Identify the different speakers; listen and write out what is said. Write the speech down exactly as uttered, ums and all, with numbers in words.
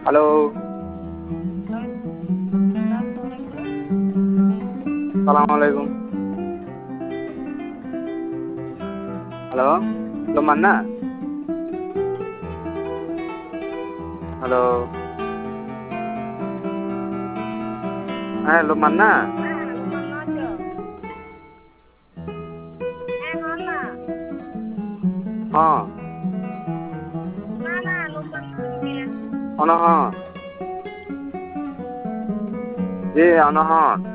Speaker 1: Hello. সালাম আলাইকুম। Hello, hello Manna. Hello. হ্যাঁ, হ্যালো মান্না। হ্যাঁ। অনহন। জি অনহন।